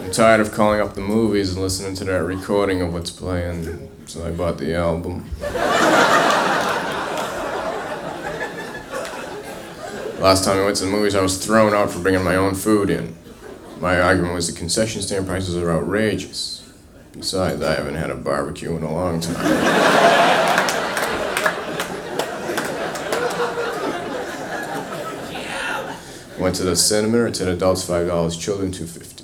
I'm tired of calling up the movies and listening to that recording of what's playing, so I bought the album. Last time I went to the movies, I was thrown out for bringing my own food in. My argument was the concession stand prices are outrageous. Besides, I haven't had a barbecue in a long time. Went to the cinema, it's at adults $5, children $2.50.